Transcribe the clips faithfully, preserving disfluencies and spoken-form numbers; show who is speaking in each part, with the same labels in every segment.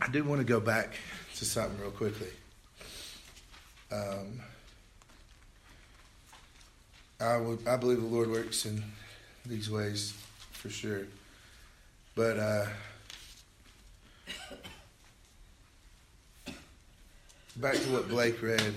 Speaker 1: I do want to go back to something real quickly. Um, I would, I believe the Lord works in these ways for sure. But uh, back to what Blake read,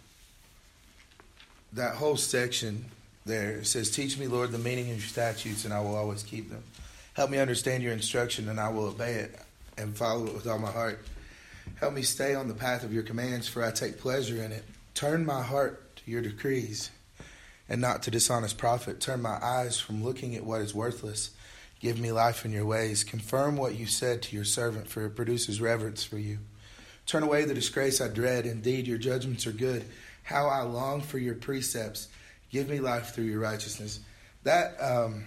Speaker 1: that whole section there, it says, "Teach me, Lord, the meaning of your statutes, and I will always keep them. Help me understand your instruction, and I will obey it and follow it with all my heart. Help me stay on the path of your commands, for I take pleasure in it. Turn my heart to your decrees and not to dishonest profit. Turn my eyes from looking at what is worthless. Give me life in your ways. Confirm what you said to your servant, for it produces reverence for you. Turn away the disgrace I dread. Indeed, your judgments are good. How I long for your precepts. Give me life through your righteousness." That, um,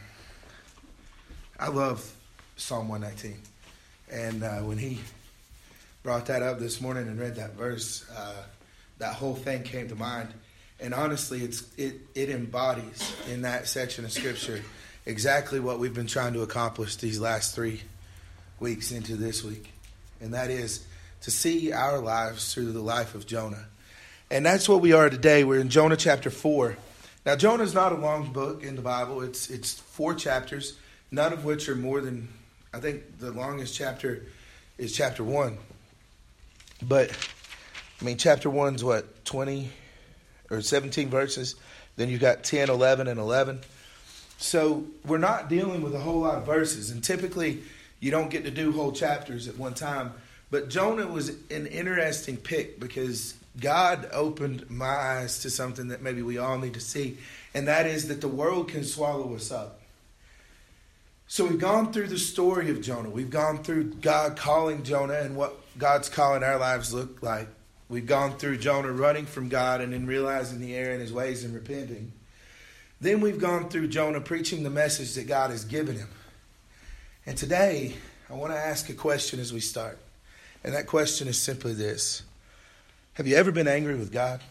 Speaker 1: I love Psalm one nineteen. And uh, when he brought that up this morning and read that verse, uh, that whole thing came to mind. And honestly, it's it, it embodies in that section of Scripture exactly what we've been trying to accomplish these last three weeks into this week. And that is to see our lives through the life of Jonah. And that's what we are today. We're in Jonah chapter four. Now, Jonah's not a long book in the Bible. It's it's four chapters, none of which are more than, I think the longest chapter is chapter one. But, I mean, chapter one's what, twenty or seventeen verses? Then you've got ten, eleven, and eleven. So we're not dealing with a whole lot of verses. And typically, you don't get to do whole chapters at one time. But Jonah was an interesting pick because God opened my eyes to something that maybe we all need to see. And that is that the world can swallow us up. So we've gone through the story of Jonah. We've gone through God calling Jonah and what God's calling our lives look like. We've gone through Jonah running from God and then realizing the error in his ways and repenting. Then we've gone through Jonah preaching the message that God has given him. And today, I want to ask a question as we start. And that question is simply this. Have you ever been angry with God?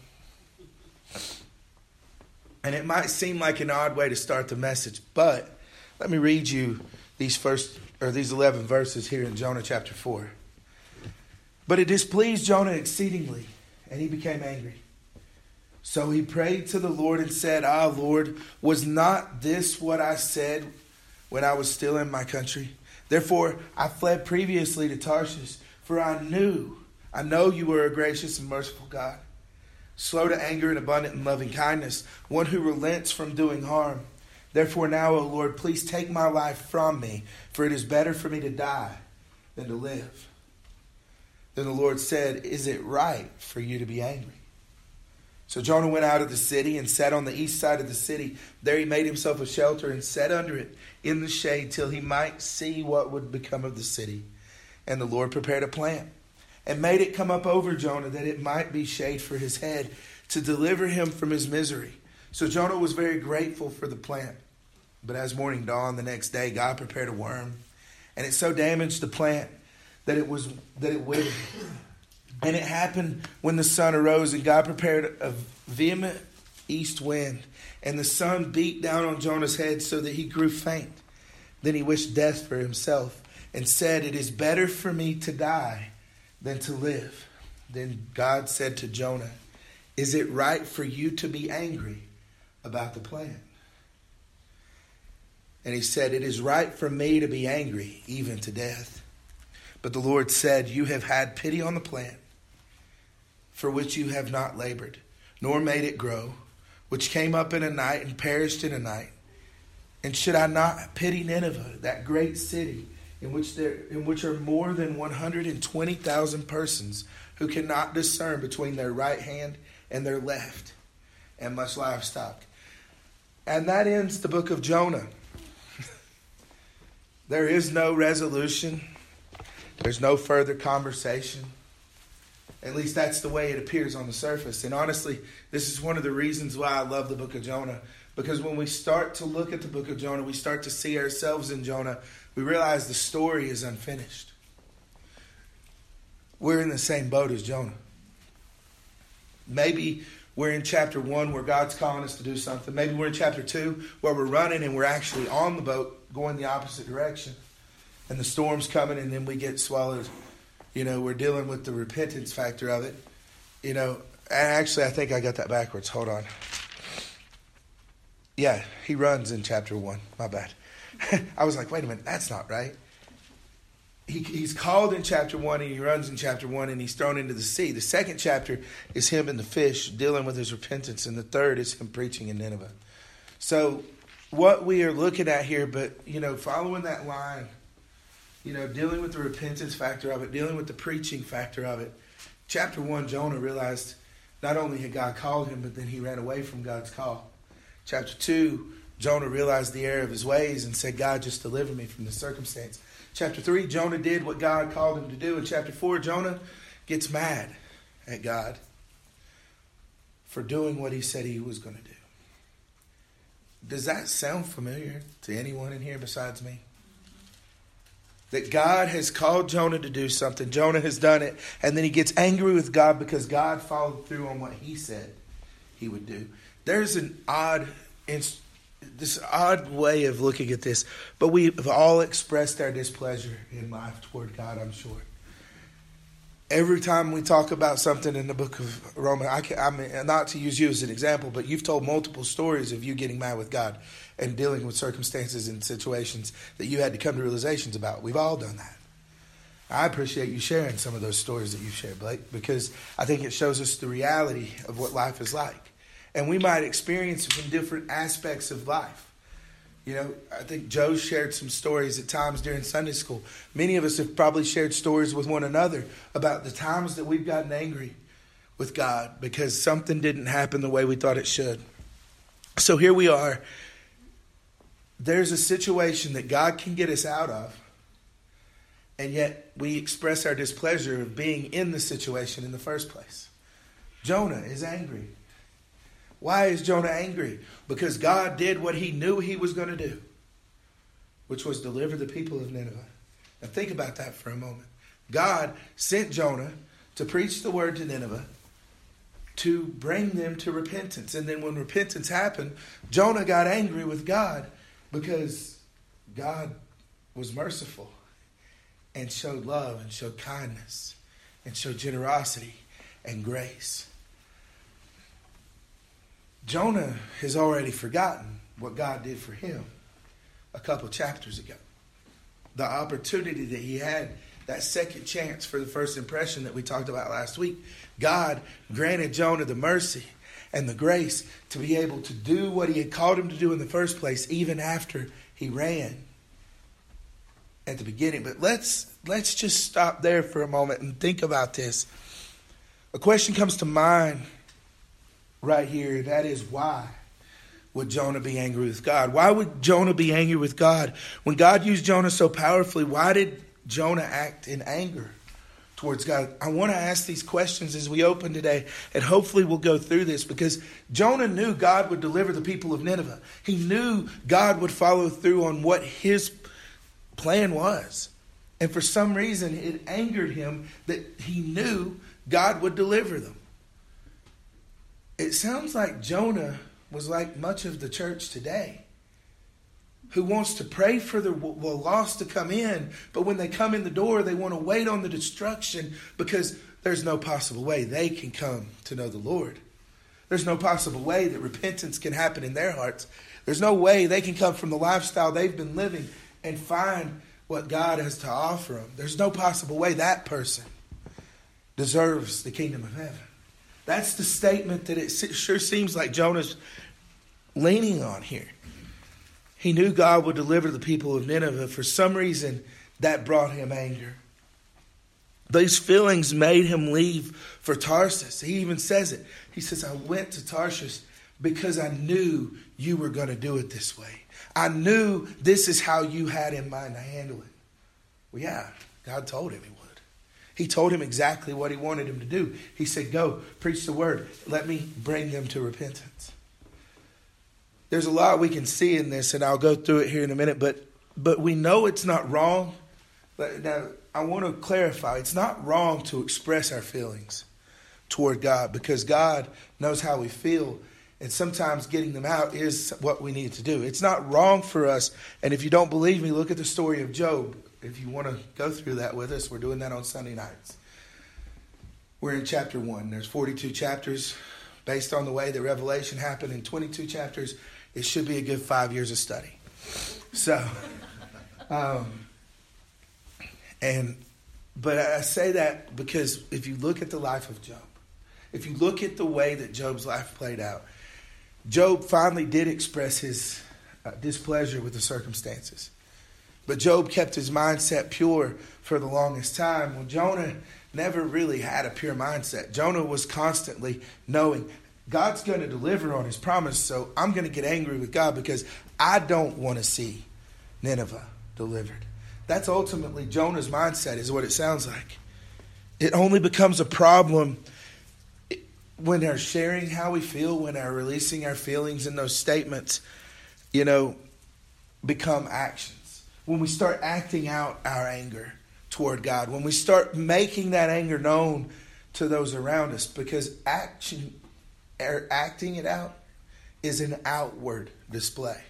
Speaker 1: And it might seem like an odd way to start the message, but let me read you these first or these eleven verses here in Jonah chapter four. "But it displeased Jonah exceedingly, and he became angry. So he prayed to the Lord and said, 'Ah, Lord, was not this what I said when I was still in my country? Therefore I fled previously to Tarshish, for I knew, I know you are a gracious and merciful God, slow to anger and abundant in loving kindness, one who relents from doing harm. Therefore now, O Lord, please take my life from me, for it is better for me to die than to live.' Then the Lord said, 'Is it right for you to be angry?' So Jonah went out of the city and sat on the east side of the city. There he made himself a shelter and sat under it in the shade till he might see what would become of the city. And the Lord prepared a plant and made it come up over Jonah that it might be shade for his head to deliver him from his misery. So Jonah was very grateful for the plant. But as morning dawned the next day, God prepared a worm, and it so damaged the plant that it was that it withered. And it happened when the sun arose, and God prepared a vehement east wind, and the sun beat down on Jonah's head so that he grew faint. Then he wished death for himself and said, 'It is better for me to die than to live.' Then God said to Jonah, 'Is it right for you to be angry about the plant?' And he said, 'It is right for me to be angry, even to death.' But the Lord said, 'You have had pity on the plant, for which you have not labored, nor made it grow, which came up in a night and perished in a night. And should I not pity Nineveh, that great city, in which there in which are more than one hundred twenty thousand persons who cannot discern between their right hand and their left, and much livestock?'" And that ends the book of Jonah. There is no resolution. There's no further conversation. At least that's the way it appears on the surface. And honestly, this is one of the reasons why I love the book of Jonah. Because when we start to look at the book of Jonah, we start to see ourselves in Jonah. We realize the story is unfinished. We're in the same boat as Jonah. Maybe we're in chapter one where God's calling us to do something. Maybe we're in chapter two where we're running and we're actually on the boat going the opposite direction. And the storm's coming and then we get swallowed, you You know, we're dealing with the repentance factor of it. You know, actually, I think I got that backwards. Hold on. Yeah, he runs in chapter one. My bad. I was like, wait a minute, that's not right. He, he's called in chapter one, and he runs in chapter one, and he's thrown into the sea. The second chapter is him and the fish dealing with his repentance, and the third is him preaching in Nineveh. So what we are looking at here, but, you know, following that line, you know, dealing with the repentance factor of it, dealing with the preaching factor of it. Chapter one, Jonah realized not only had God called him, but then he ran away from God's call. Chapter two, Jonah realized the error of his ways and said, God, just deliver me from this circumstance. Chapter three, Jonah did what God called him to do. In chapter four, Jonah gets mad at God for doing what he said he was going to do. Does that sound familiar to anyone in here besides me? That God has called Jonah to do something. Jonah has done it. And then he gets angry with God because God followed through on what he said he would do. There's an odd, this odd way of looking at this. But we've all expressed our displeasure in life toward God, I'm sure. Every time we talk about something in the book of Romans, I, can, I mean, not to use you as an example, but you've told multiple stories of you getting mad with God and dealing with circumstances and situations that you had to come to realizations about. We've all done that. I appreciate you sharing some of those stories that you've shared, Blake, because I think it shows us the reality of what life is like. And we might experience it from different aspects of life. You know, I think Joe shared some stories at times during Sunday school. Many of us have probably shared stories with one another about the times that we've gotten angry with God because something didn't happen the way we thought it should. So here we are. There's a situation that God can get us out of, and yet we express our displeasure of being in the situation in the first place. Jonah is angry. Why is Jonah angry? Because God did what he knew he was going to do, which was deliver the people of Nineveh. Now think about that for a moment. God sent Jonah to preach the word to Nineveh, to bring them to repentance. And then when repentance happened, Jonah got angry with God because God was merciful and showed love and showed kindness and showed generosity and grace. Jonah has already forgotten what God did for him a couple chapters ago. The opportunity that he had, that second chance for the first impression that we talked about last week. God granted Jonah the mercy and the grace to be able to do what he had called him to do in the first place, even after he ran at the beginning. But let's let's just stop there for a moment and think about this. A question comes to mind right here, and that is, why would Jonah be angry with God? Why would Jonah be angry with God? When God used Jonah so powerfully, why did Jonah act in anger towards God? I want to ask these questions as we open today, and hopefully we'll go through this, because Jonah knew God would deliver the people of Nineveh. He knew God would follow through on what his plan was. And for some reason, it angered him that he knew God would deliver them. It sounds like Jonah was like much of the church today, who wants to pray for the lost to come in, but when they come in the door, they want to wait on the destruction because there's no possible way they can come to know the Lord. There's no possible way that repentance can happen in their hearts. There's no way they can come from the lifestyle they've been living and find what God has to offer them. There's no possible way that person deserves the kingdom of heaven. That's the statement that it sure seems like Jonah's leaning on here. He knew God would deliver the people of Nineveh. For some reason, that brought him anger. These feelings made him leave for Tarsus. He even says it. He says, I went to Tarshish because I knew you were going to do it this way. I knew this is how you had in mind to handle it. Well, yeah, God told him he would. He told him exactly what he wanted him to do. He said, go, preach the word. Let me bring them to repentance. There's a lot we can see in this, and I'll go through it here in a minute, but but we know it's not wrong. Now, I want to clarify, it's not wrong to express our feelings toward God, because God knows how we feel, and sometimes getting them out is what we need to do. It's not wrong for us, and if you don't believe me, look at the story of Job. if you want to go through that with us, we're doing that on Sunday nights. We're in chapter one. There's forty-two chapters. Based on the way the Revelation happened in twenty-two chapters, it should be a good five years of study. So, um, and, but I say that because if you look at the life of Job, if you look at the way that Job's life played out, Job finally did express his uh, displeasure with the circumstances. But Job kept his mindset pure for the longest time. Well, Jonah never really had a pure mindset. Jonah was constantly knowing God's going to deliver on his promise, so I'm going to get angry with God because I don't want to see Nineveh delivered. That's ultimately Jonah's mindset, is what it sounds like. It only becomes a problem when they're sharing how we feel, when they're releasing our feelings in those statements, you know, become actions. When we start acting out our anger toward God, when we start making that anger known to those around us, because action, or acting it out is an outward display.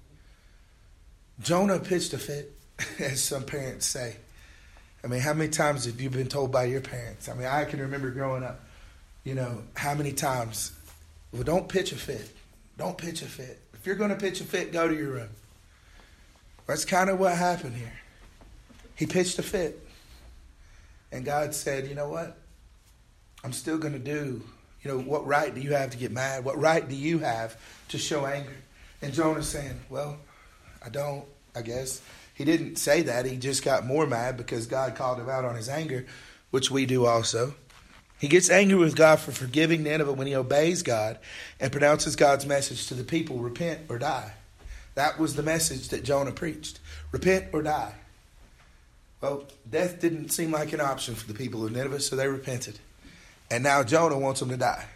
Speaker 1: Jonah pitched a fit, as some parents say. I mean, how many times have you been told by your parents? I mean, I can remember growing up, you know, how many times, well, don't pitch a fit. Don't pitch a fit. If you're going to pitch a fit, go to your room. That's kind of what happened here. He pitched a fit. And God said, you know what? I'm still going to do, you know, what right do you have to get mad? What right do you have to show anger? And Jonah's saying, well, I don't, I guess. He didn't say that. He just got more mad because God called him out on his anger, which we do also. He gets angry with God for forgiving Nineveh when he obeys God and pronounces God's message to the people, repent or die. That was the message that Jonah preached. Repent or die. Well, death didn't seem like an option for the people of Nineveh, so they repented. And now Jonah wants them to die.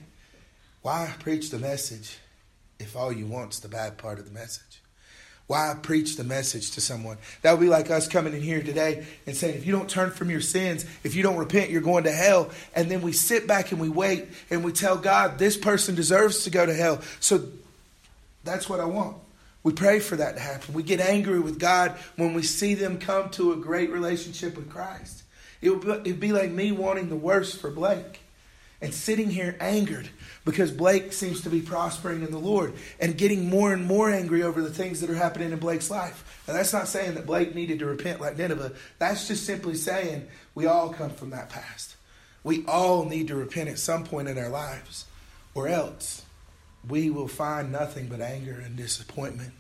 Speaker 1: Why preach the message if all you want is the bad part of the message? Why preach the message to someone? That would be like us coming in here today and saying, if you don't turn from your sins, if you don't repent, you're going to hell. And then we sit back and we wait and we tell God, this person deserves to go to hell. So that's what I want. We pray for that to happen. We get angry with God when we see them come to a great relationship with Christ. It would be, it'd be like me wanting the worst for Blake and sitting here angered because Blake seems to be prospering in the Lord and getting more and more angry over the things that are happening in Blake's life. And that's not saying that Blake needed to repent like Nineveh. That's just simply saying we all come from that past. We all need to repent at some point in our lives, or else we will find nothing but anger and disappointment.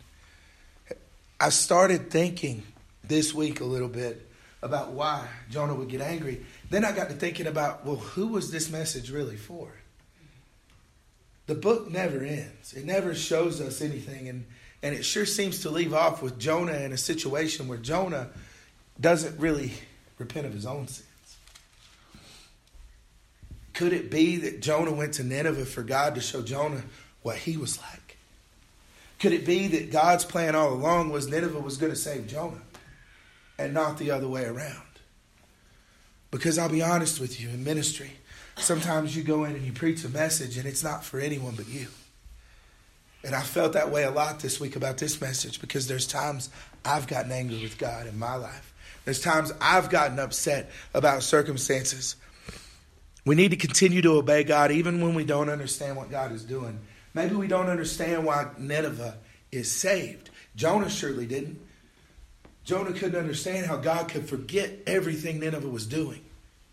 Speaker 1: I started thinking this week a little bit about why Jonah would get angry. Then I got to thinking about, well, who was this message really for? The book never ends. It never shows us anything. And, and it sure seems to leave off with Jonah in a situation where Jonah doesn't really repent of his own sins. Could it be that Jonah went to Nineveh for God to show Jonah what he was like? Could it be that God's plan all along was Nineveh was going to save Jonah and not the other way around? Because I'll be honest with you, in ministry, sometimes you go in and you preach a message and it's not for anyone but you. And I felt that way a lot this week about this message, because there's times I've gotten angry with God in my life. There's times I've gotten upset about circumstances. We need to continue to obey God even when we don't understand what God is doing. Maybe we don't understand why Nineveh is saved. Jonah surely didn't. Jonah couldn't understand how God could forget everything Nineveh was doing.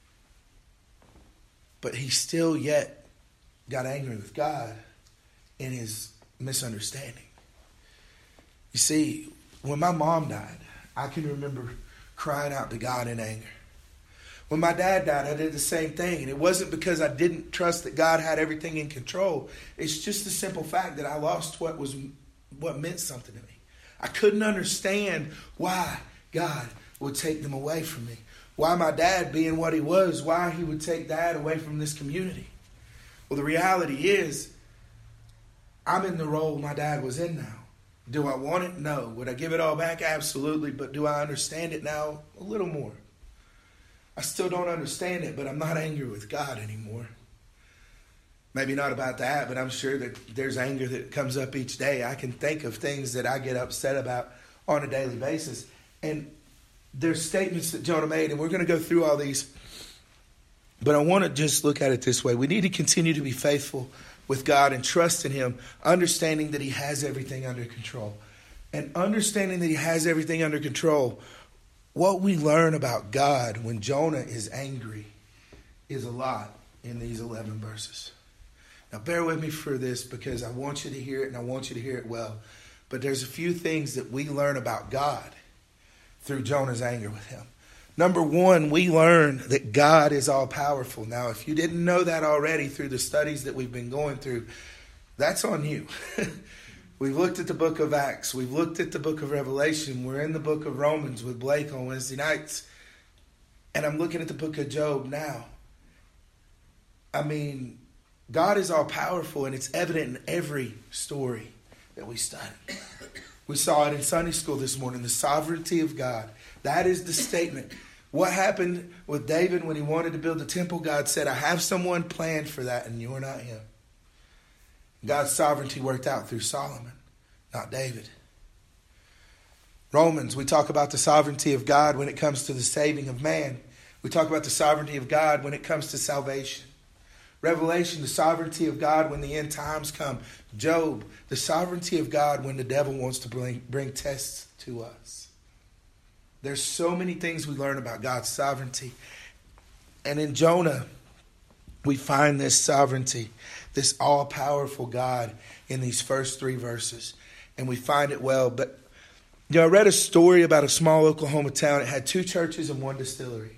Speaker 1: But he still yet got angry with God in his misunderstanding. You see, when my mom died, I can remember crying out to God in anger. When my dad died, I did the same thing. And it wasn't because I didn't trust that God had everything in control. It's just the simple fact that I lost what was what meant something to me. I couldn't understand why God would take them away from me. Why my dad, being what he was, why he would take Dad away from this community. Well, the reality is, I'm in the role my dad was in now. Do I want it? No. Would I give it all back? Absolutely. But do I understand it now? A little more. I still don't understand it, but I'm not angry with God anymore. Maybe not about that, but I'm sure that there's anger that comes up each day. I can think of things that I get upset about on a daily basis. And there's statements that Jonah made, and we're going to go through all these. But I want to just look at it this way. We need to continue to be faithful with God and trust in him, understanding that he has everything under control. And understanding that he has everything under control, what we learn about God when Jonah is angry is a lot in these eleven verses. Now bear with me for this because I want you to hear it and I want you to hear it well. But there's a few things that we learn about God through Jonah's anger with him. Number one, we learn that God is all powerful. Now, if you didn't know that already through the studies that we've been going through, that's on you. We've looked at the book of Acts. We've looked at the book of Revelation. We're in the book of Romans with Blake on Wednesday nights. And I'm looking at the book of Job now. I mean, God is all powerful, and it's evident in every story that we study. We saw it in Sunday school this morning, the sovereignty of God. That is the statement. What happened with David when he wanted to build the temple? God said, I have someone planned for that, and you're not him. God's sovereignty worked out through Solomon, not David. Romans, we talk about the sovereignty of God when it comes to the saving of man. We talk about the sovereignty of God when it comes to salvation. Revelation, the sovereignty of God when the end times come. Job, the sovereignty of God when the devil wants to bring, bring tests to us. There's so many things we learn about God's sovereignty. And in Jonah, we find this sovereignty, this all-powerful God in these first three verses. And we find it well. But you know, I read a story about a small Oklahoma town. It had two churches and one distillery.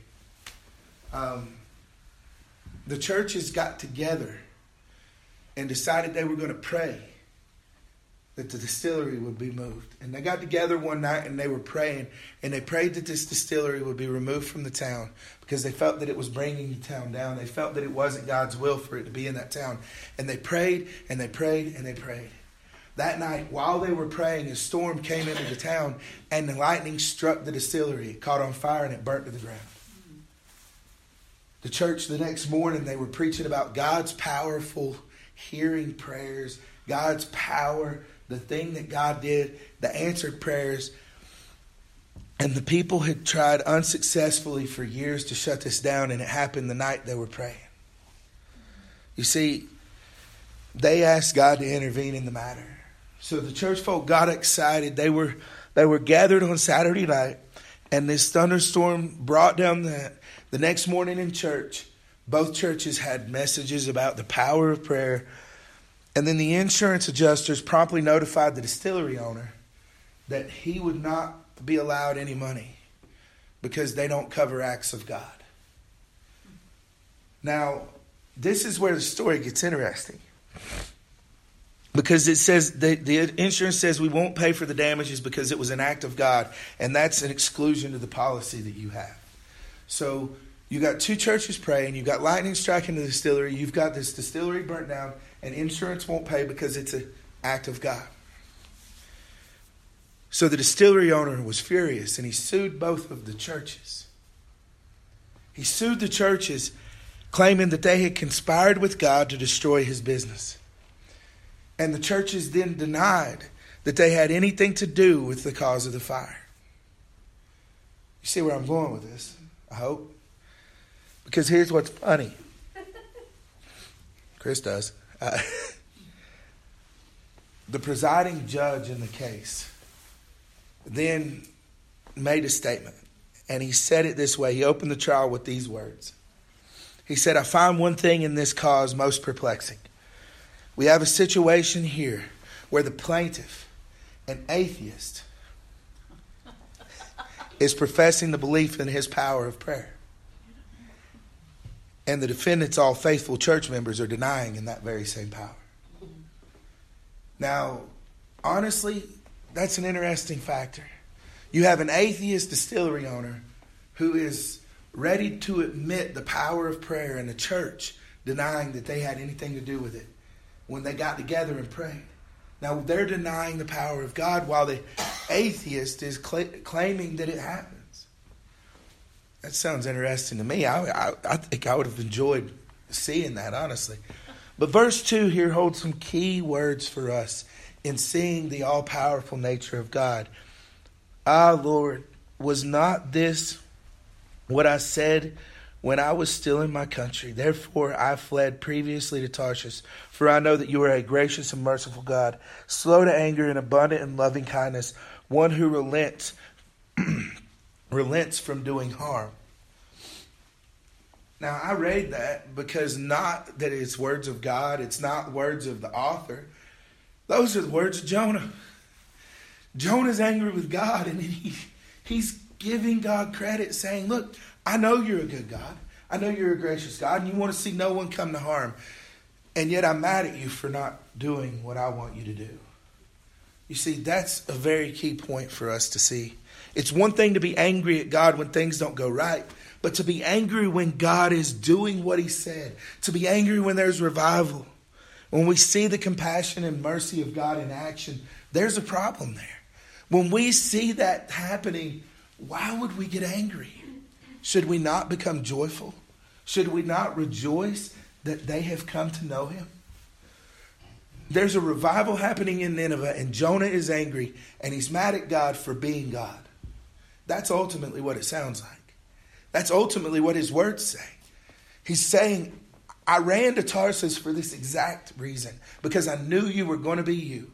Speaker 1: Um, the churches got together and decided they were going to pray that the distillery would be moved. And they got together one night and they were praying. And they prayed that this distillery would be removed from the town because they felt that it was bringing the town down. They felt that it wasn't God's will for it to be in that town. And they prayed and they prayed and they prayed. That night, while they were praying, a storm came into the town and the lightning struck the distillery. It caught on fire and it burnt to the ground. The church the next morning, they were preaching about God's powerful hearing prayers, God's power, the thing that God did, the answered prayers. And the people had tried unsuccessfully for years to shut this down, and it happened the night they were praying. You see, they asked God to intervene in the matter. So the church folk got excited. They were they were gathered on Saturday night, and this thunderstorm brought down the The next morning in church, both churches had messages about the power of prayer. And then the insurance adjusters promptly notified the distillery owner that he would not be allowed any money because they don't cover acts of God. Now, this is where the story gets interesting. Because it says, the, the insurance says we won't pay for the damages because it was an act of God. And that's an exclusion to the policy that you have. So you got two churches praying, you got lightning striking the distillery, you've got this distillery burnt down, and insurance won't pay because it's an act of God. So the distillery owner was furious, and he sued both of the churches. He sued the churches, claiming that they had conspired with God to destroy his business. And the churches then denied that they had anything to do with the cause of the fire. You see where I'm going with this? I hope. Because here's what's funny. Chris does. Uh, the presiding judge in the case then made a statement. And he said it this way. He opened the trial with these words. He said, I find one thing in this cause most perplexing. We have a situation here where the plaintiff, an atheist, is professing the belief in his power of prayer. And the defendants, all faithful church members, are denying in that very same power. Now, honestly, that's an interesting factor. You have an atheist distillery owner who is ready to admit the power of prayer, and the church denying that they had anything to do with it when they got together and prayed. Now, they're denying the power of God while the atheist is cl- claiming that it happens. That sounds interesting to me. I, I, I think I would have enjoyed seeing that, honestly. But verse two here holds some key words for us in seeing the all-powerful nature of God. Ah, Lord, was not this what I said when I was still in my country? Therefore I fled previously to Tarshish, for I know that you are a gracious and merciful God, slow to anger and abundant in loving kindness, one who relents, relents from doing harm. Now, I read that because not that it's words of God, it's not words of the author. Those are the words of Jonah. Jonah's angry with God, and he, he's giving God credit, saying, look, I know you're a good God. I know you're a gracious God, and you want to see no one come to harm. And yet I'm mad at you for not doing what I want you to do. You see, that's a very key point for us to see. It's one thing to be angry at God when things don't go right, but to be angry when God is doing what he said, to be angry when there's revival, when we see the compassion and mercy of God in action, there's a problem there. When we see that happening, why would we get angry? Should we not become joyful? Should we not rejoice that they have come to know him? There's a revival happening in Nineveh, and Jonah is angry, and he's mad at God for being God. That's ultimately what it sounds like. That's ultimately what his words say. He's saying, I ran to Tarsus for this exact reason, because I knew you were going to be you.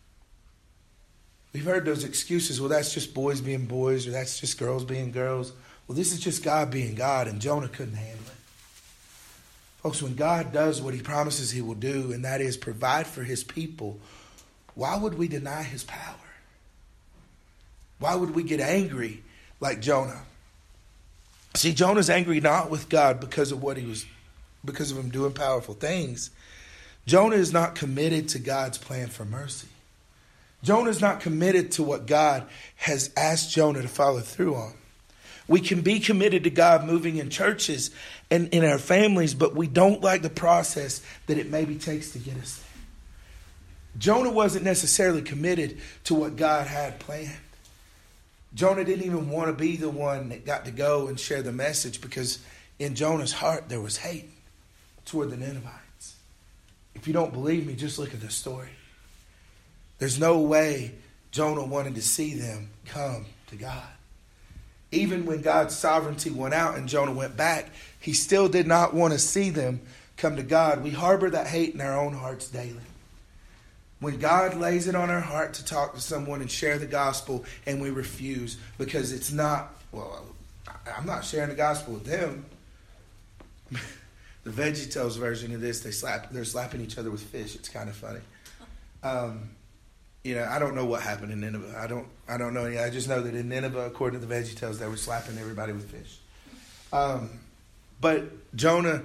Speaker 1: We've heard those excuses. Well, that's just boys being boys, or that's just girls being girls. Well, this is just God being God, and Jonah couldn't handle it. Folks, when God does what he promises he will do, and that is provide for his people, why would we deny his power? Why would we get angry like Jonah? See, Jonah's angry not with God because of what he was, because of him doing powerful things. Jonah is not committed to God's plan for mercy. Jonah is not committed to what God has asked Jonah to follow through on. We can be committed to God moving in churches and in our families, but we don't like the process that it maybe takes to get us there. Jonah wasn't necessarily committed to what God had planned. Jonah didn't even want to be the one that got to go and share the message, because in Jonah's heart there was hate toward the Ninevites. If you don't believe me, just look at the story. There's no way Jonah wanted to see them come to God. Even when God's sovereignty went out and Jonah went back, he still did not want to see them come to God. We harbor that hate in our own hearts daily. When God lays it on our heart to talk to someone and share the gospel, and we refuse because it's not, well, I'm not sharing the gospel with them. The VeggieTales version of this, they slap, they're slapping each other with fish. It's kind of funny. Um, you know, I don't know what happened in Nineveh. I don't, I don't know. I just know that in Nineveh, according to the VeggieTales, they were slapping everybody with fish. Um, but Jonah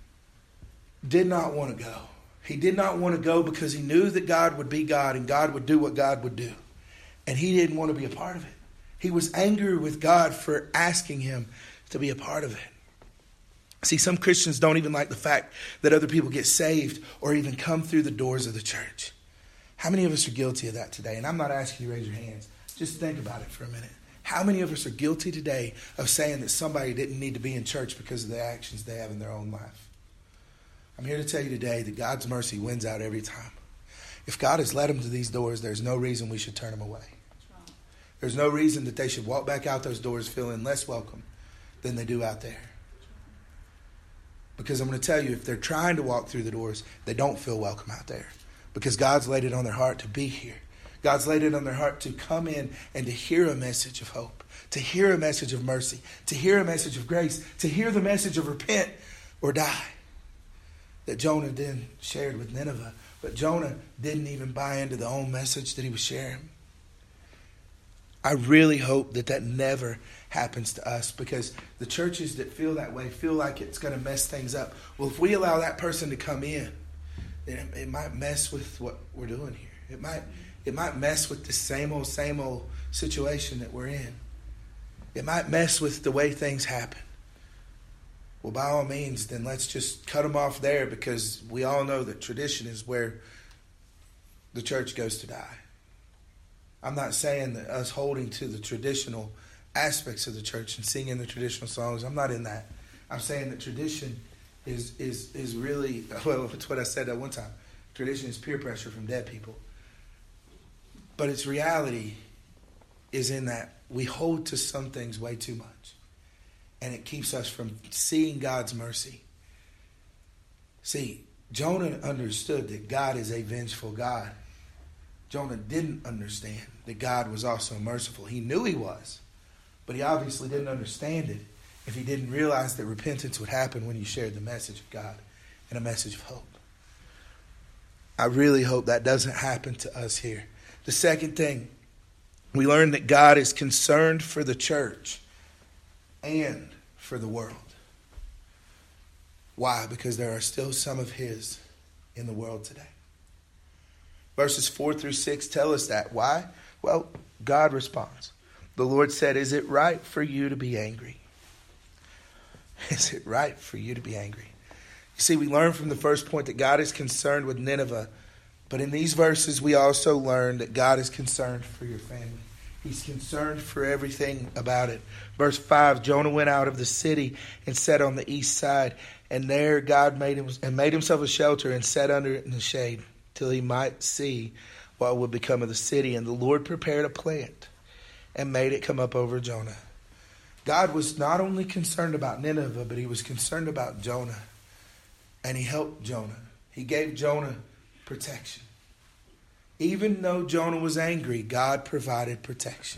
Speaker 1: did not want to go. He did not want to go because he knew that God would be God and God would do what God would do. And he didn't want to be a part of it. He was angry with God for asking him to be a part of it. See, some Christians don't even like the fact that other people get saved or even come through the doors of the church. How many of us are guilty of that today? And I'm not asking you to raise your hands. Just think about it for a minute. How many of us are guilty today of saying that somebody didn't need to be in church because of the actions they have in their own life? I'm here to tell you today that God's mercy wins out every time. If God has led them to these doors, there's no reason we should turn them away. There's no reason that they should walk back out those doors feeling less welcome than they do out there. Because I'm going to tell you, if they're trying to walk through the doors, they don't feel welcome out there. Because God's laid it on their heart to be here. God's laid it on their heart to come in and to hear a message of hope, to hear a message of mercy, to hear a message of grace, to hear the message of repent or die that Jonah then shared with Nineveh. But Jonah didn't even buy into the own message that he was sharing. I really hope that that never happens to us, because the churches that feel that way feel like it's going to mess things up. Well, if we allow that person to come in, then it, it might mess with what we're doing here. It might, it might mess with the same old, same old situation that we're in. It might mess with the way things happen. Well, by all means, then let's just cut them off there, because we all know that tradition is where the church goes to die. I'm not saying that us holding to the traditional aspects of the church and singing the traditional songs, I'm not in that. I'm saying that tradition is is is really, well, it's what I said at one time. Tradition is peer pressure from dead people. But its reality is in that we hold to some things way too much. And it keeps us from seeing God's mercy. See, Jonah understood that God is a vengeful God. Jonah didn't understand that God was also merciful. He knew he was, but he obviously didn't understand it if he didn't realize that repentance would happen when you shared the message of God and a message of hope. I really hope that doesn't happen to us here. The second thing, we learn that God is concerned for the church and for the world. Why? Because there are still some of his in the world today. Verses four through six tell us that. Why? Well, God responds. The Lord said, is it right for you to be angry? Is it right for you to be angry? You see, we learn from the first point that God is concerned with Nineveh. But in these verses, we also learn that God is concerned for your family. He's concerned for everything about it. Verse five, Jonah went out of the city and sat on the east side. And there God made him and made himself a shelter and sat under it in the shade till he might see what would become of the city. And the Lord prepared a plant and made it come up over Jonah. God was not only concerned about Nineveh, but he was concerned about Jonah. And he helped Jonah. He gave Jonah protection. Even though Jonah was angry, God provided protection.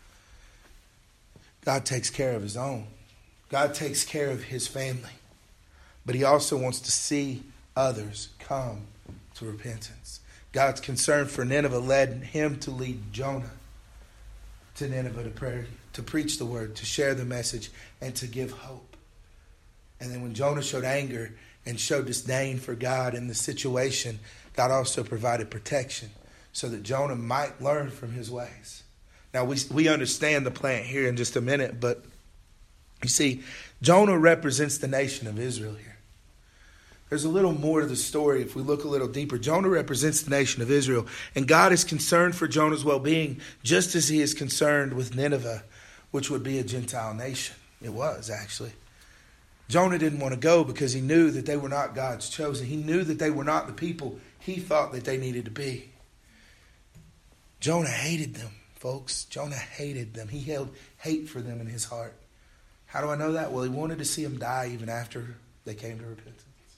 Speaker 1: God takes care of his own. God takes care of his family. But he also wants to see others come to repentance. God's concern for Nineveh led him to lead Jonah to Nineveh to pray, to preach the word, to share the message, and to give hope. And then when Jonah showed anger and showed disdain for God in the situation, God also provided protection so that Jonah might learn from his ways. Now, we we understand the plant here in just a minute, but you see, Jonah represents the nation of Israel here. There's a little more to the story if we look a little deeper. Jonah represents the nation of Israel, and God is concerned for Jonah's well-being just as he is concerned with Nineveh, which would be a Gentile nation. It was, actually. Jonah didn't want to go because he knew that they were not God's chosen. He knew that they were not the people he thought that they needed to be. Jonah hated them, folks. Jonah hated them. He held hate for them in his heart. How do I know that? Well, he wanted to see them die even after they came to repentance.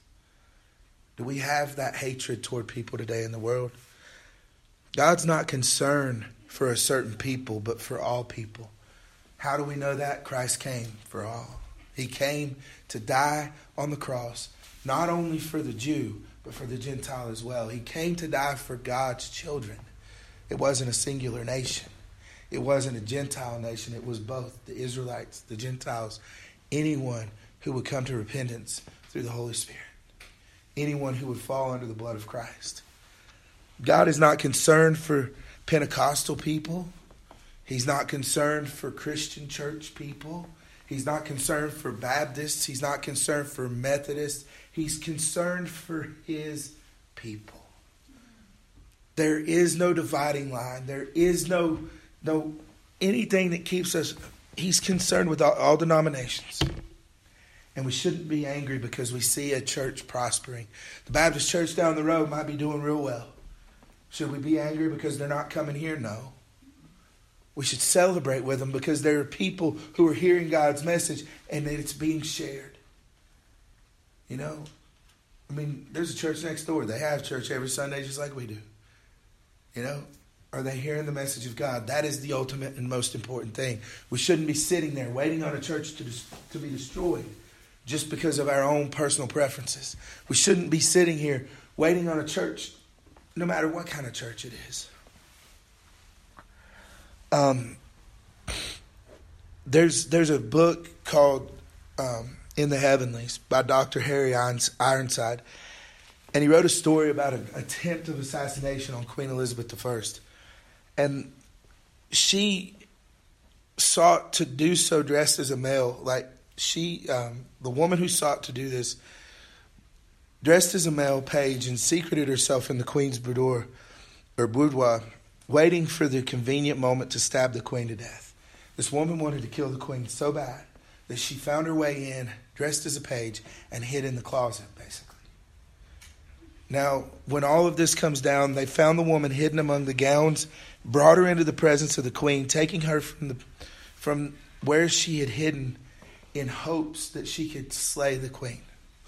Speaker 1: Do we have that hatred toward people today in the world? God's not concerned for a certain people, but for all people. How do we know that? Christ came for all. He came to die on the cross, not only for the Jew, but for the Gentile as well. He came to die for God's children. It wasn't a singular nation. It wasn't a Gentile nation. It was both the Israelites, the Gentiles, anyone who would come to repentance through the Holy Spirit. Anyone who would fall under the blood of Christ. God is not concerned for Pentecostal people. He's not concerned for Christian church people. He's not concerned for Baptists. He's not concerned for Methodists. He's concerned for his people. There is no dividing line. There is no, no anything that keeps us. He's concerned with all, all denominations. And we shouldn't be angry because we see a church prospering. The Baptist church down the road might be doing real well. Should we be angry because they're not coming here? No. We should celebrate with them because there are people who are hearing God's message and that it's being shared. You know, I mean, there's a church next door. They have church every Sunday just like we do. You know, are they hearing the message of God? That is the ultimate and most important thing. We shouldn't be sitting there waiting on a church to, to be destroyed just because of our own personal preferences. We shouldn't be sitting here waiting on a church, no matter what kind of church it is. Um, there's there's a book called um, In the Heavenlies by Doctor Harry Ironside, and he wrote a story about an attempt of assassination on Queen Elizabeth the First, and she sought to do so dressed as a male. Like she, um, the woman who sought to do this, dressed as a male page and secreted herself in the Queen's boudoir or boudoir, waiting for the convenient moment to stab the Queen to death. This woman wanted to kill the Queen so bad that she found her way in, dressed as a page, and hid in the closet, basically. Now, when all of this comes down, they found the woman hidden among the gowns, brought her into the presence of the Queen, taking her from the from where she had hidden in hopes that she could slay the queen.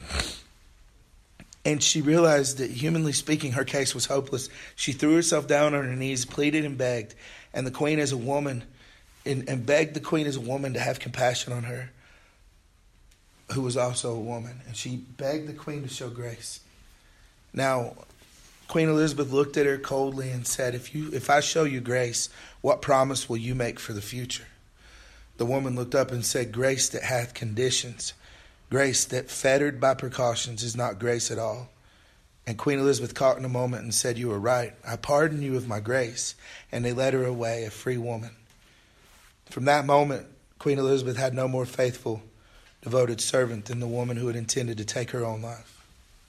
Speaker 1: And she realized that, humanly speaking, her case was hopeless. She threw herself down on her knees, pleaded and begged. And the queen as a woman, and, and begged the queen as a woman to have compassion on her, who was also a woman. And she begged the queen to show grace. Now, Queen Elizabeth looked at her coldly and said, if you, if I show you grace, what promise will you make for the future? The woman looked up and said, grace that hath conditions. Grace that, fettered by precautions, is not grace at all. And Queen Elizabeth caught in a moment and said, you are right. I pardon you of my grace. And they led her away, a free woman. From that moment, Queen Elizabeth had no more faithful, devoted servant than the woman who had intended to take her own life.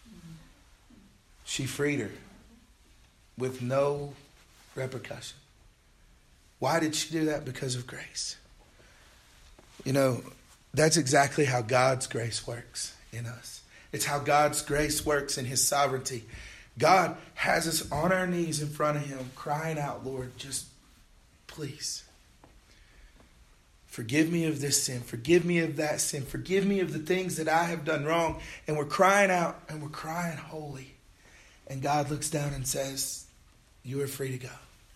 Speaker 1: She freed her with no repercussion. Why did she do that? Because of grace. You know, that's exactly how God's grace works in us. It's how God's grace works in his sovereignty. God has us on our knees in front of him, crying out, Lord, just please forgive me of this sin. Forgive me of that sin. Forgive me of the things that I have done wrong. And we're crying out and we're crying holy. And God looks down and says, you are free to go.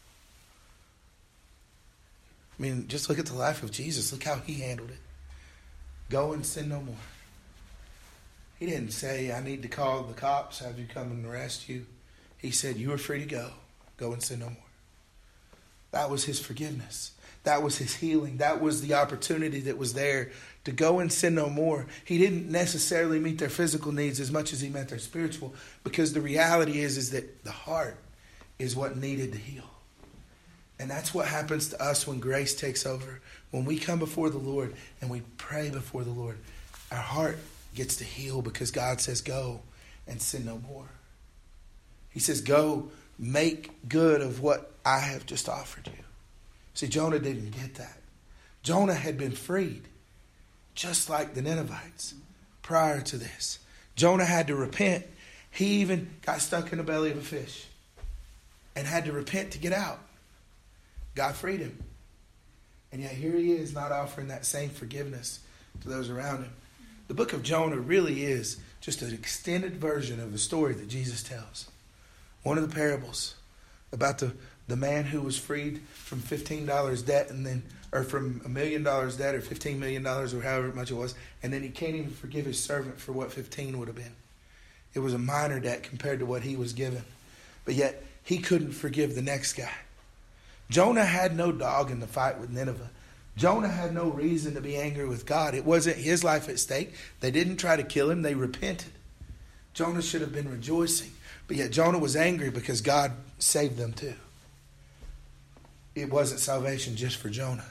Speaker 1: I mean, just look at the life of Jesus. Look how he handled it. Go and sin no more. He didn't say, I need to call the cops, have you come and arrest you. He said, you are free to go. Go and sin no more. That was his forgiveness. That was his healing. That was the opportunity that was there to go and sin no more. He didn't necessarily meet their physical needs as much as he met their spiritual, because the reality is, is that the heart is what needed to heal. And that's what happens to us when grace takes over. When we come before the Lord and we pray before the Lord, our heart gets to heal because God says, go and sin no more. He says, go make good of what I have just offered you. See, Jonah didn't get that. Jonah had been freed, just like the Ninevites prior to this. Jonah had to repent. He even got stuck in the belly of a fish and had to repent to get out. God freed him. And yet here he is, not offering that same forgiveness to those around him. The book of Jonah really is just an extended version of the story that Jesus tells. One of the parables about the, the man who was freed from fifteen dollars debt, and then, or from a million dollars debt, or fifteen million dollars, or however much it was, and then he can't even forgive his servant for what fifteen would have been. It was a minor debt compared to what he was given. But yet he couldn't forgive the next guy. Jonah had no dog in the fight with Nineveh. Jonah had no reason to be angry with God. It wasn't his life at stake. They didn't try to kill him. They repented. Jonah should have been rejoicing. But yet Jonah was angry because God saved them too. It wasn't salvation just for Jonah.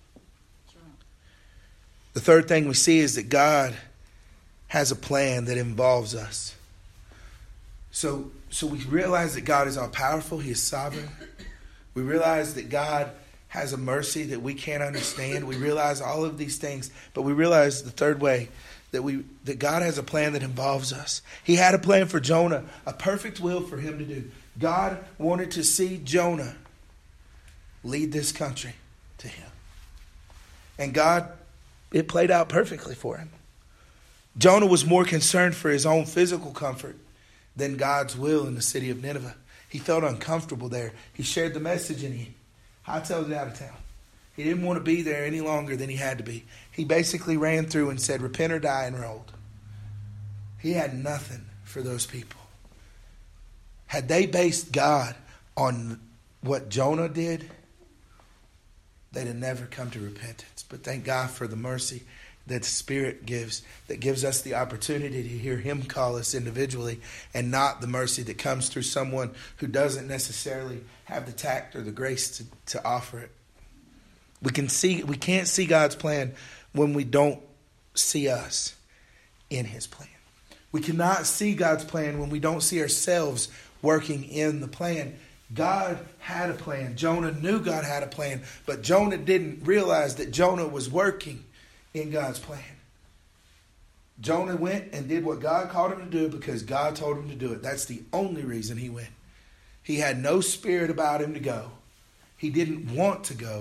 Speaker 1: The third thing we see is that God has a plan that involves us. So, so we realize that God is all powerful. He is sovereign. We realize that God has a mercy that we can't understand. We realize all of these things, but we realize the third way that we that God has a plan that involves us. He had a plan for Jonah, a perfect will for him to do. God wanted to see Jonah lead this country to him. And God, it played out perfectly for him. Jonah was more concerned for his own physical comfort than God's will in the city of Nineveh. He felt uncomfortable there. He shared the message and he hightailed it out of town. He didn't want to be there any longer than he had to be. He basically ran through and said, repent or die, and rolled. He had nothing for those people. Had they based God on what Jonah did, they'd have never come to repentance. But thank God for the mercy that the Spirit gives, that gives us the opportunity to hear him call us individually, and not the mercy that comes through someone who doesn't necessarily have the tact or the grace to, to offer it. We can see, we can't see God's plan when we don't see us in his plan. We cannot see God's plan when we don't see ourselves working in the plan. God had a plan. Jonah knew God had a plan, but Jonah didn't realize that Jonah was working in God's plan. Jonah went and did what God called him to do because God told him to do it. That's the only reason he went. He had no spirit about him to go. He didn't want to go.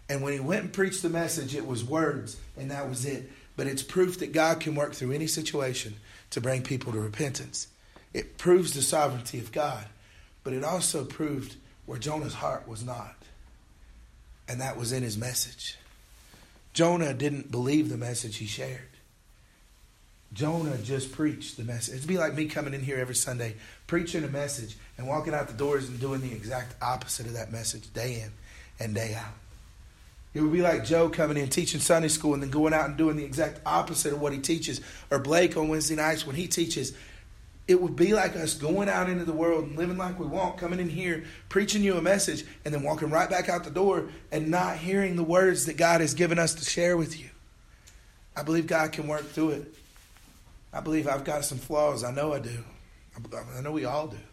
Speaker 1: And when he went and preached the message, it was words, and that was it. But it's proof that God can work through any situation to bring people to repentance. It proves the sovereignty of God, but it also proved where Jonah's heart was not. And that was in his message. Jonah didn't believe the message he shared. Jonah just preached the message. It'd be like me coming in here every Sunday, preaching a message and walking out the doors and doing the exact opposite of that message day in and day out. It would be like Joe coming in teaching Sunday school and then going out and doing the exact opposite of what he teaches. Or Blake on Wednesday nights when he teaches. It would be like us going out into the world and living like we want, coming in here, preaching you a message, and then walking right back out the door and not hearing the words that God has given us to share with you. I believe God can work through it. I believe I've got some flaws. I know I do. I know we all do.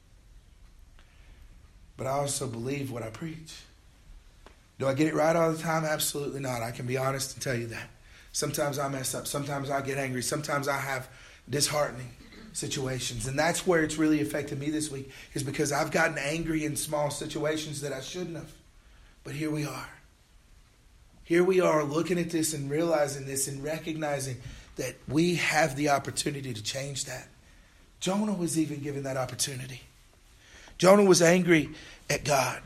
Speaker 1: But I also believe what I preach. Do I get it right all the time? Absolutely not. I can be honest and tell you that. Sometimes I mess up. Sometimes I get angry. Sometimes I have disheartening situations. And that's where it's really affected me this week, is because I've gotten angry in small situations that I shouldn't have. But here we are. Here we are looking at this and realizing this and recognizing that we have the opportunity to change that. Jonah was even given that opportunity. Jonah was angry at God.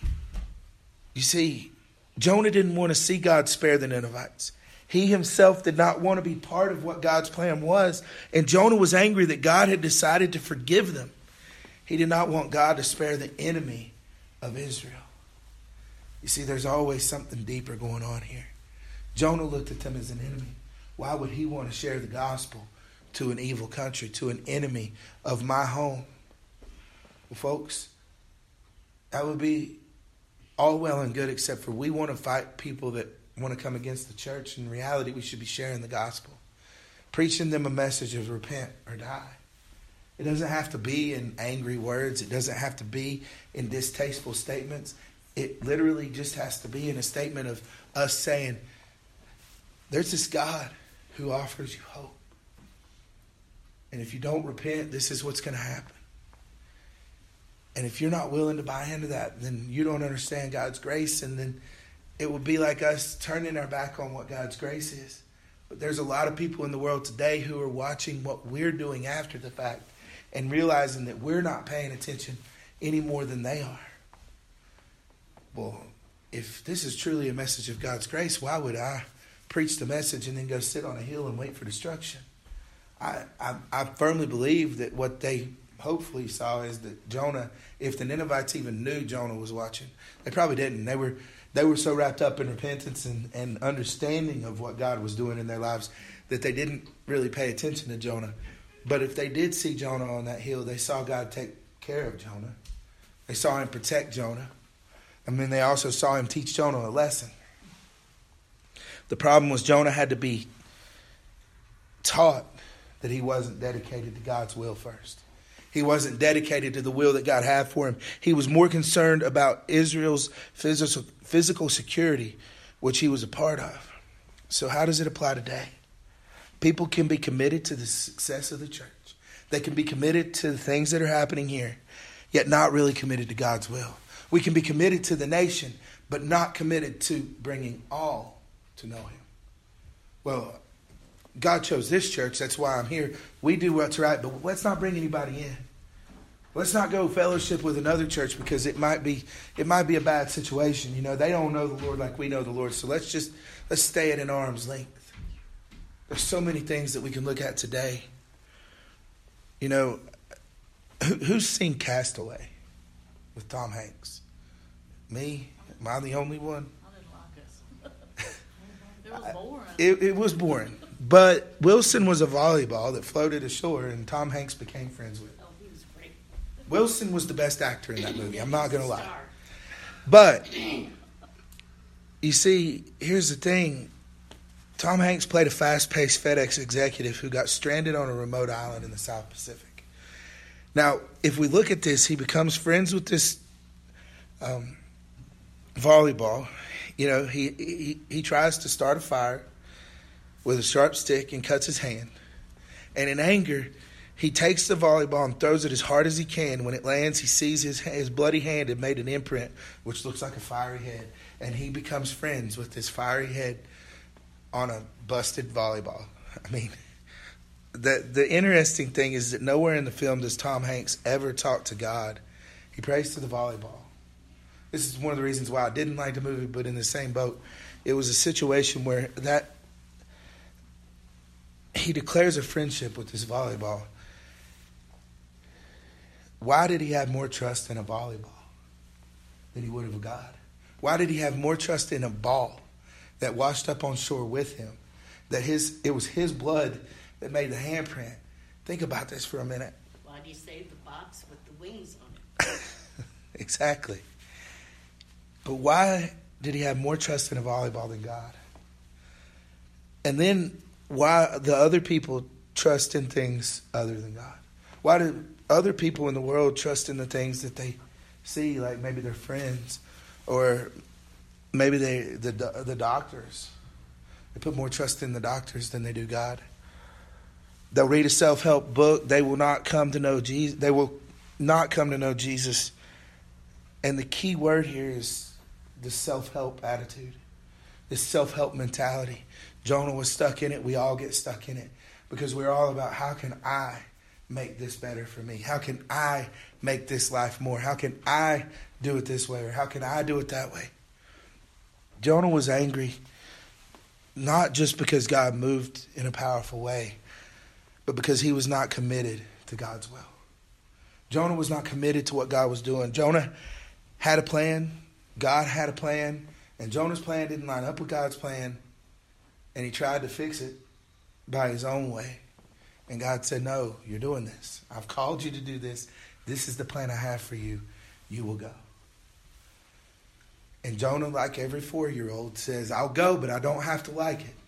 Speaker 1: You see, Jonah didn't want to see God spare the Ninevites. He himself did not want to be part of what God's plan was. And Jonah was angry that God had decided to forgive them. He did not want God to spare the enemy of Israel. You see, there's always something deeper going on here. Jonah looked at them as an enemy. Why would he want to share the gospel to an evil country, to an enemy of my home? Well, folks, that would be all well and good, except for we want to fight people that want to come against the church. In reality, we should be sharing the gospel, preaching them a message of repent or die. It doesn't have to be in angry words. It doesn't have to be in distasteful statements. It literally just has to be in a statement of us saying, there's this God who offers you hope. And if you don't repent, this is what's going to happen. And if you're not willing to buy into that, then you don't understand God's grace. And then it would be like us turning our back on what God's grace is. But there's a lot of people in the world today who are watching what we're doing after the fact and realizing that we're not paying attention any more than they are. Well, if this is truly a message of God's grace, why would I preach the message and then go sit on a hill and wait for destruction? I, I, I firmly believe that what they hopefully saw is that Jonah, if the Ninevites even knew Jonah was watching, they probably didn't. They were they were so wrapped up in repentance and, and understanding of what God was doing in their lives that they didn't really pay attention to Jonah. But if they did see Jonah on that hill, they saw God take care of Jonah. They saw him protect Jonah. I mean, they also saw him teach Jonah a lesson. The problem was Jonah had to be taught that he wasn't dedicated to God's will first. He wasn't dedicated to the will that God had for him. He was more concerned about Israel's physical, physical security, which he was a part of. So how does it apply today? People can be committed to the success of the church. They can be committed to the things that are happening here, yet not really committed to God's will. We can be committed to the nation, but not committed to bringing all to know him. Well, God chose this church. That's why I'm here. We do what's right, but let's not bring anybody in. Let's not go fellowship with another church because it might be it might be a bad situation. You know, they don't know the Lord like we know the Lord. So let's just let's stay at an arm's length. There's so many things that we can look at today. You know, who, who's seen Castaway with Tom Hanks? Me? Am I the only one?
Speaker 2: I didn't like it. It was boring.
Speaker 1: It, it was boring. But Wilson was a volleyball that floated ashore, and Tom Hanks became friends with.
Speaker 2: Oh, he was great.
Speaker 1: Wilson was the best actor in that movie. I'm not going to lie. But, you see, here's the thing. Tom Hanks played a fast-paced FedEx executive who got stranded on a remote island in the South Pacific. Now, if we look at this, he becomes friends with this um, volleyball. You know, he, he he tries to start a fire with a sharp stick and cuts his hand. And in anger, He takes the volleyball and throws it as hard as he can. When it lands, he sees his, his bloody hand had made an imprint, which looks like a fiery head. And he becomes friends with this fiery head on a busted volleyball. I mean, the the interesting thing is that nowhere in the film does Tom Hanks ever talk to God. He prays to the volleyball. This is one of the reasons why I didn't like the movie, but in the same boat, it was a situation where that he declares a friendship with this volleyball. Why did he have more trust in a volleyball than he would of a God? Why did he have more trust in a ball that washed up on shore with him? That his it was his blood that made the handprint. Think about this for a minute.
Speaker 2: Why do you save the box with the wings on it?
Speaker 1: Exactly. But why did he have more trust in a volleyball than God? And then why the other people trust in things other than God? Why do other people in the world trust in the things that they see, like maybe their friends or maybe they the the doctors? They put more trust in the doctors than they do God. They'll read a self-help book. They will not come to know Jesus. They will not come to know Jesus. And the key word here is the self-help attitude, this self-help mentality. Jonah was stuck in it. We all get stuck in it because we're all about how can I make this better for me? How can I make this life more? How can I do it this way? Or how can I do it that way? Jonah was angry, not just because God moved in a powerful way, but because he was not committed to God's will. Jonah was not committed to what God was doing. Jonah had a plan. God had a plan. And Jonah's plan didn't line up with God's plan. And he tried to fix it by his own way. And God said, no, you're doing this. I've called you to do this. This is the plan I have for you. You will go. And Jonah, like every four-year-old, says, I'll go, but I don't have to like it.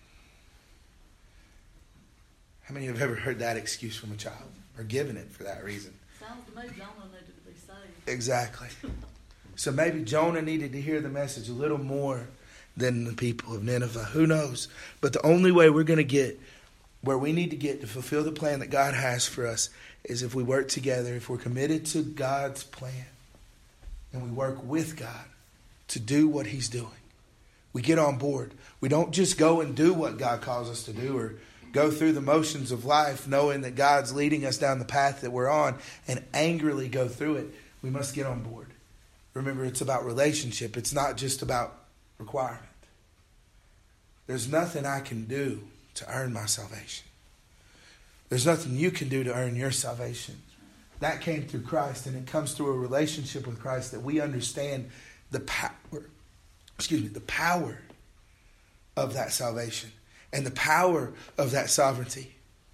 Speaker 1: How many have ever heard that excuse from a child or given it for that reason?
Speaker 2: Sounds to me Jonah needed to be saved.
Speaker 1: Exactly. So maybe Jonah needed to hear the message a little more than the people of Nineveh. Who knows? But the only way we're going to get where we need to get to fulfill the plan that God has for us is if we work together, if we're committed to God's plan, and we work with God to do what he's doing. We get on board. We don't just go and do what God calls us to do or go through the motions of life knowing that God's leading us down the path that we're on and angrily go through it. We must get on board. Remember, it's about relationship. It's not just about requirement. There's nothing I can do to earn my salvation. There's nothing you can do to earn your salvation. That came through Christ, and it comes through a relationship with Christ that we understand the power, excuse me, the power of that salvation and the power of that sovereignty.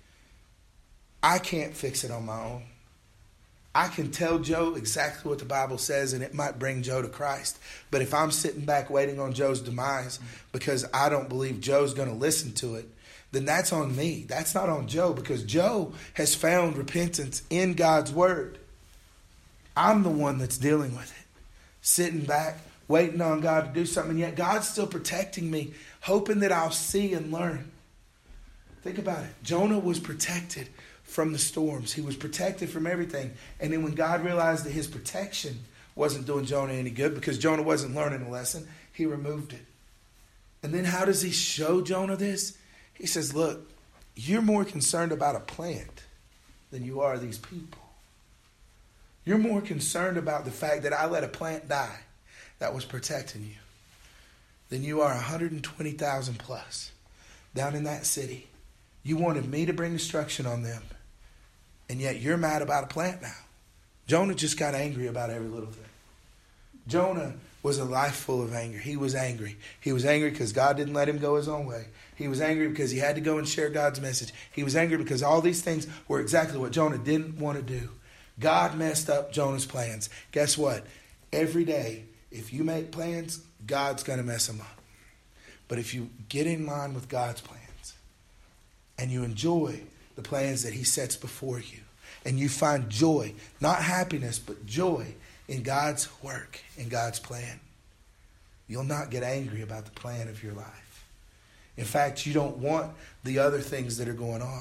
Speaker 1: I can't fix it on my own. I can tell Joe exactly what the Bible says, and it might bring Joe to Christ. But if I'm sitting back waiting on Joe's demise because I don't believe Joe's going to listen to it, then that's on me. That's not on Joe, because Joe has found repentance in God's word. I'm the one that's dealing with it. Sitting back, waiting on God to do something, and yet God's still protecting me, hoping that I'll see and learn. Think about it. Jonah was protected from the storms. He was protected from everything. And then when God realized that his protection wasn't doing Jonah any good because Jonah wasn't learning a lesson, he removed it. And then how does he show Jonah this? He says, look, you're more concerned about a plant than you are these people. You're more concerned about the fact that I let a plant die that was protecting you than you are one hundred twenty thousand plus down in that city. You wanted me to bring destruction on them, and yet you're mad about a plant now. Jonah just got angry about every little thing. Jonah was a life full of anger. He was angry. He was angry because God didn't let him go his own way. He was angry because he had to go and share God's message. He was angry because all these things were exactly what Jonah didn't want to do. God messed up Jonah's plans. Guess what? Every day, if you make plans, God's going to mess them up. But if you get in line with God's plans and you enjoy the plans that he sets before you, and you find joy, not happiness, but joy in God's work, in God's plan, you'll not get angry about the plan of your life. In fact, you don't want the other things that are going on.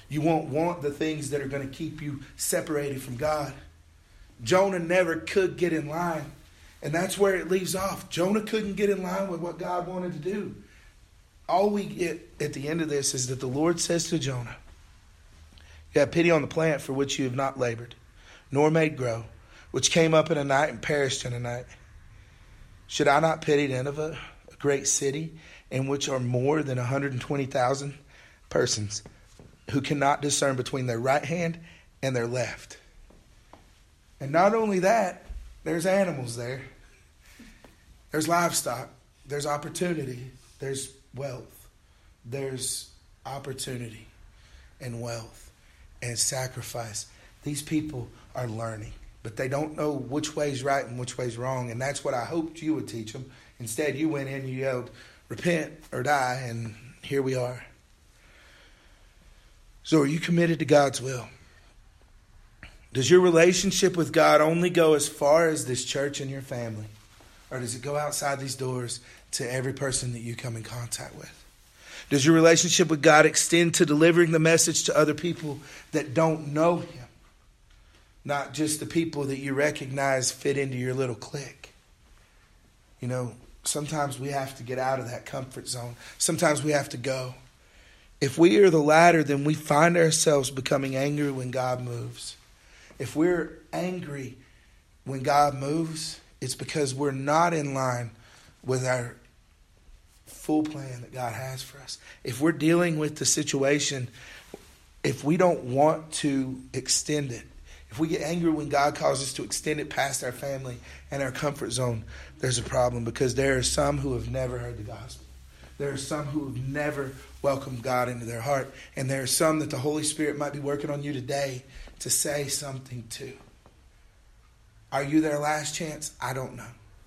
Speaker 1: You won't want the things that are going to keep you separated from God. Jonah never could get in line. And that's where it leaves off. Jonah couldn't get in line with what God wanted to do. All we get at the end of this is that the Lord says to Jonah, you have pity on the plant for which you have not labored, nor made grow, which came up in a night and perished in a night. Should I not pity Nineveh, a great city, in which are more than one hundred twenty thousand persons, who cannot discern between their right hand and their left? And not only that, there's animals there. There's livestock. There's opportunity. There's wealth. There's opportunity and wealth and sacrifice. These people are learning, but they don't know which way's right and which way's wrong. And that's what I hoped you would teach them. Instead, you went in and you yelled, repent or die, and here we are. So are you committed to God's will? Does your relationship with God only go as far as this church and your family? Or does it go outside these doors to every person that you come in contact with? Does your relationship with God extend to delivering the message to other people that don't know Him? Not just the people that you recognize fit into your little clique. You know, sometimes we have to get out of that comfort zone. Sometimes we have to go. If we are the latter, then we find ourselves becoming angry when God moves. If we're angry when God moves, it's because we're not in line with our full plan that God has for us. If we're dealing with the situation, if we don't want to extend it, if we get angry when God calls us to extend it past our family and our comfort zone, there's a problem, because there are some who have never heard the gospel. There are some who have never welcomed God into their heart. And there are some that the Holy Spirit might be working on you today to say something to. Are you their last chance? I don't know.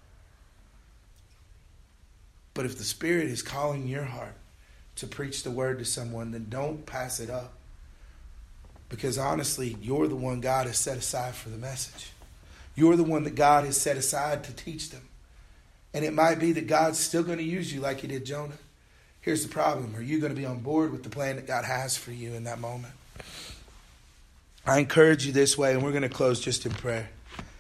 Speaker 1: But if the Spirit is calling your heart to preach the word to someone, then don't pass it up. Because honestly, you're the one God has set aside for the message. You're the one that God has set aside to teach them. And it might be that God's still going to use you like He did Jonah. Here's the problem. Are you going to be on board with the plan that God has for you in that moment? I encourage you this way, and we're going to close just in prayer.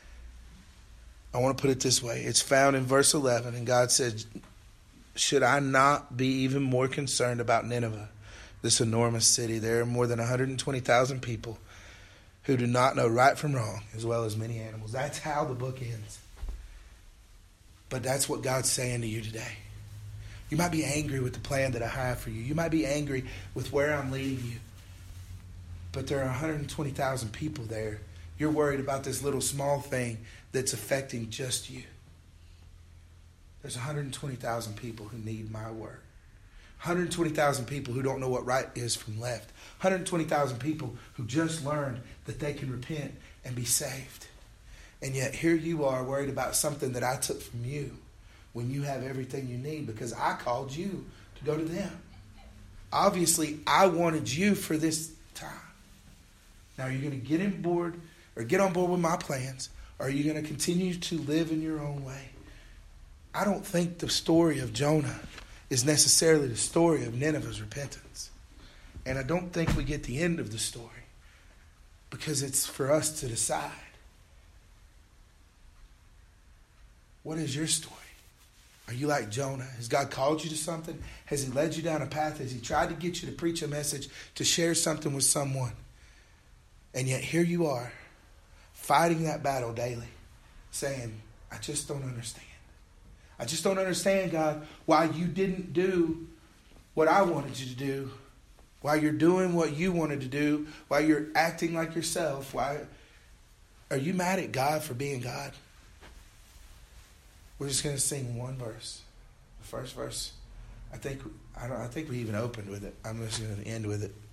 Speaker 1: I want to put it this way. It's found in verse eleven, and God said, should I not be even more concerned about Nineveh, this enormous city? There are more than one hundred twenty thousand people who do not know right from wrong, as well as many animals. That's how the book ends. But that's what God's saying to you today. You might be angry with the plan that I have for you. You might be angry with where I'm leading you. But there are one hundred twenty thousand people there. You're worried about this little small thing that's affecting just you. There's one hundred twenty thousand people who need my word. one hundred twenty thousand people who don't know what right is from left. one hundred twenty thousand people who just learned that they can repent and be saved. And yet here you are worried about something that I took from you when you have everything you need, because I called you to go to them. Obviously, I wanted you for this time. Now, are you going to get on board or get on board with my plans? Or are you going to continue to live in your own way? I don't think the story of Jonah is necessarily the story of Nineveh's repentance. And I don't think we get the end of the story, because it's for us to decide. What is your story? Are you like Jonah? Has God called you to something? Has He led you down a path? Has He tried to get you to preach a message, to share something with someone? And yet here you are, fighting that battle daily, saying, I just don't understand. I just don't understand, God, why you didn't do what I wanted you to do, why you're doing what you wanted to do, why you're acting like yourself. Why are you mad at God for being God? We're just going to sing one verse. The first verse, I think I don't I think we even opened with it. I'm just going to end with it.